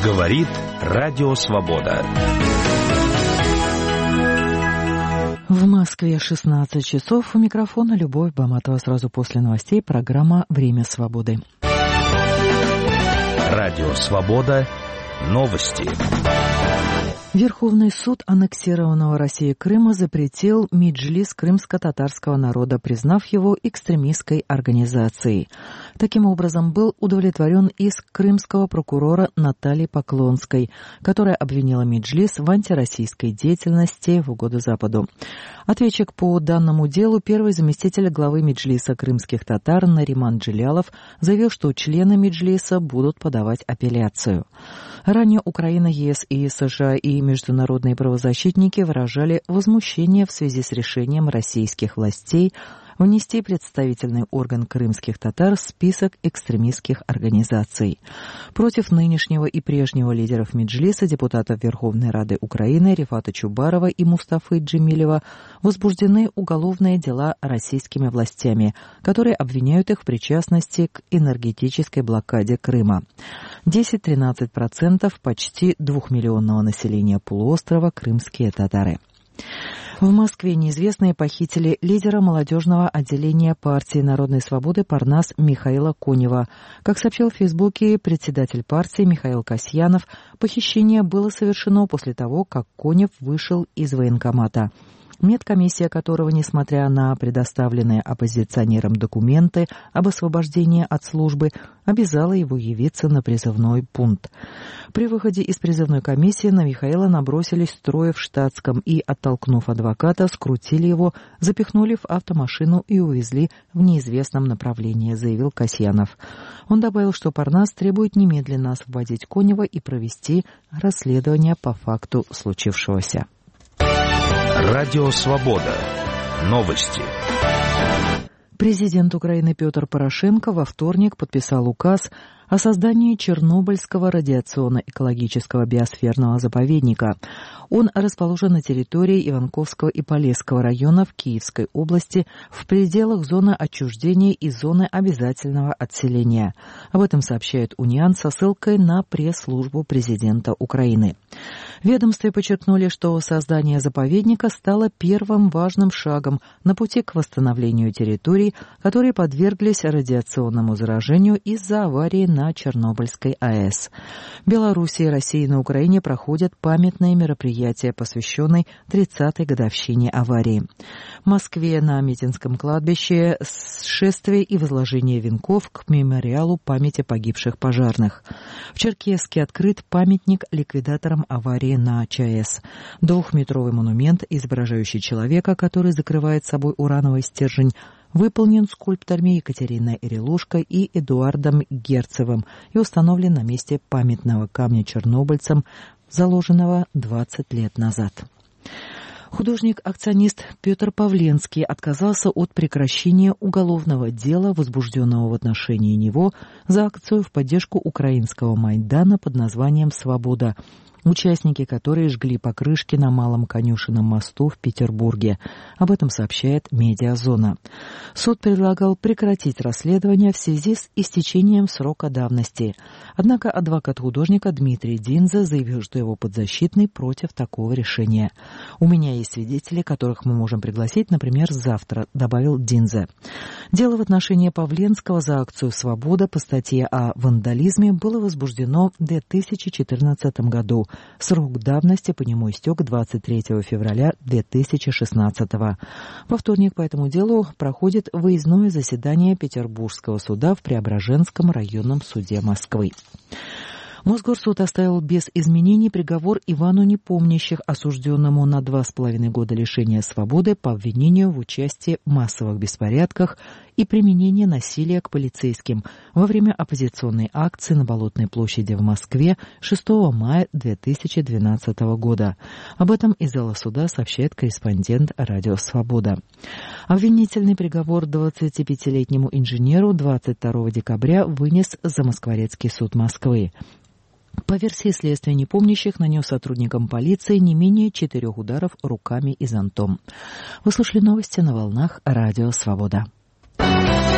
Говорит Радио Свобода. В Москве 16 часов. У микрофона Любовь Баматова. Сразу после новостей программа «Время свободы». Радио Свобода. Новости. Верховный суд аннексированного Россией Крыма запретил Меджлис крымско-татарского народа, признав его экстремистской организацией. Таким образом, был удовлетворен иск крымского прокурора Натальи Поклонской, которая обвинила Меджлис в антироссийской деятельности в угоду Западу. Ответчик по данному делу, первый заместитель главы Меджлиса крымских татар Нариман Джилялов, заявил, что члены Меджлиса будут подавать апелляцию. Ранее Украина, ЕС и США и международные правозащитники выражали возмущение в связи с решением российских властей внести представительный орган крымских татар в список экстремистских организаций. Против нынешнего и прежнего лидеров Меджлиса, депутатов Верховной Рады Украины Рифата Чубарова и Мустафы Джемилева, возбуждены уголовные дела российскими властями, которые обвиняют их в причастности к энергетической блокаде Крыма. 10-13% почти 2-миллионного населения полуострова крымские татары. В Москве неизвестные похитили лидера молодежного отделения партии Народной свободы Парнас Михаила Конева. Как сообщил в Фейсбуке председатель партии Михаил Касьянов, похищение было совершено после того, как Конев вышел из военкомата. Медкомиссия которого, несмотря на предоставленные оппозиционерам документы об освобождении от службы, обязала его явиться на призывной пункт. При выходе из призывной комиссии на Михаила набросились трое в штатском и, оттолкнув адвоката, скрутили его, запихнули в автомашину и увезли в неизвестном направлении, заявил Касьянов. Он добавил, что Парнас требует немедленно освободить Конева и провести расследование по факту случившегося. Радио Свобода. Новости. Президент Украины Петр Порошенко во вторник подписал указ о создании Чернобыльского радиационно-экологического биосферного заповедника. Он расположен на территории Иванковского и Полесского районов Киевской области в пределах зоны отчуждения и зоны обязательного отселения. Об этом сообщает УНИАН со ссылкой на пресс-службу президента Украины. В ведомстве подчеркнули, что создание заповедника стало первым важным шагом на пути к восстановлению территорий, которые подверглись радиационному заражению из-за аварии на Чернобыльской АЭС. В Беларуси и России на Украине проходят памятные мероприятия, посвященные 30-й годовщине аварии. В Москве на Митинском кладбище шествие и возложение венков к мемориалу памяти погибших пожарных. В Черкесске открыт памятник ликвидаторам аварии на ЧАЭС. 2-метровый монумент, изображающий человека, который закрывает собой урановый стержень, выполнен скульпторами Екатериной Ирилушко и Эдуардом Герцевым и установлен на месте памятного камня чернобыльцам, заложенного 20 лет назад. Художник-акционист Петр Павленский отказался от прекращения уголовного дела, возбужденного в отношении него за акцию в поддержку украинского Майдана под названием «Свобода», участники которой жгли покрышки на Малом Конюшенном мосту в Петербурге. Об этом сообщает «Медиазона». Суд предлагал прекратить расследование в связи с истечением срока давности. Однако адвокат художника Дмитрий Динзе заявил, что его подзащитный против такого решения. «У меня есть свидетели, которых мы можем пригласить, например, завтра», — добавил Динзе. Дело в отношении Павленского за акцию «Свобода» по статье о вандализме было возбуждено в 2014 году. Срок давности по нему истек 23 февраля 2016. Во вторник по этому делу проходит выездное заседание Петербургского суда в Преображенском районном суде Москвы. Мосгорсуд оставил без изменений приговор Ивану Непомнящих, осужденному на 2,5 года лишения свободы по обвинению в участии в массовых беспорядках и применении насилия к полицейским во время оппозиционной акции на Болотной площади в Москве 6 мая 2012 года. Об этом из зала суда сообщает корреспондент «Радио Свобода». Обвинительный приговор 25-летнему инженеру 22 декабря вынес Замоскворецкий суд Москвы. По версии следствия, Непомнящих нанес сотрудникам полиции не менее 4 ударов руками и зонтом. Вы слушали новости на волнах Радио Свобода.